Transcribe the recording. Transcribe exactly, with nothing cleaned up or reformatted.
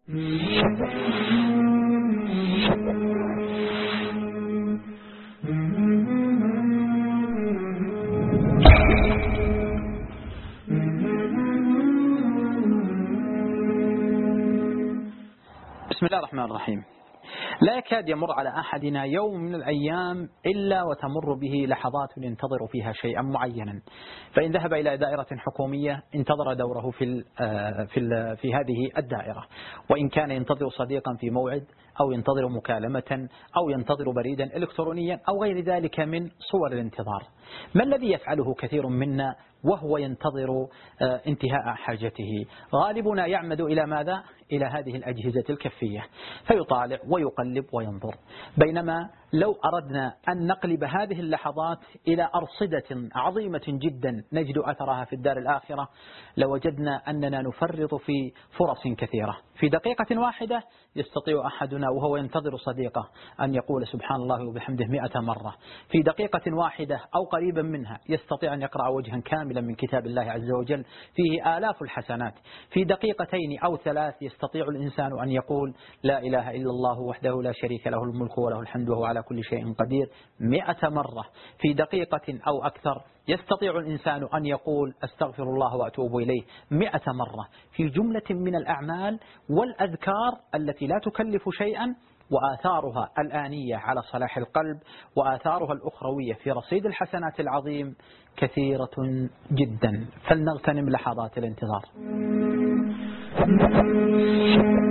بسم الله الرحمن الرحيم. لا يكاد يمر على أحدنا يوم من الأيام إلا وتمر به لحظات ينتظر فيها شيئا معينا، فإن ذهب إلى دائرة حكومية انتظر دوره في في في هذه الدائرة، وإن كان ينتظر صديقا في موعد أو ينتظر مكالمة أو ينتظر بريدا إلكترونيا أو غير ذلك من صور الانتظار. ما الذي يفعله كثير منا وهو ينتظر انتهاء حاجته؟ غالبنا يعمد إلى ماذا؟ إلى هذه الأجهزة الكفية، فيطالع ويقلب وينظر. بينما لو أردنا أن نقلب هذه اللحظات إلى أرصدة عظيمة جدا نجد أثرها في الدار الآخرة، لوجدنا أننا نفرط في فرص كثيرة. في دقيقة واحدة يستطيع أحدنا وهو ينتظر صديقه أن يقول سبحان الله وبحمده مئة مرة. في دقيقة واحدة أو قريبا منها يستطيع أن يقرأ وجها كاملا من كتاب الله عز وجل فيه آلاف الحسنات. في دقيقتين أو ثلاث يستطيع الإنسان أن يقول لا إله إلا الله وحده لا شريك له الملك وله الحمد وهو على كل شيء قدير مئة مرة. في دقيقة أو أكثر يستطيع الإنسان أن يقول أستغفر الله وأتوب إليه مئة مرة. في جملة من الأعمال والأذكار التي لا تكلف شيئا، وآثارها الآنية على صلاح القلب وآثارها الأخروية في رصيد الحسنات العظيم كثيرة جدا. فلنغتنم لحظات الانتظار.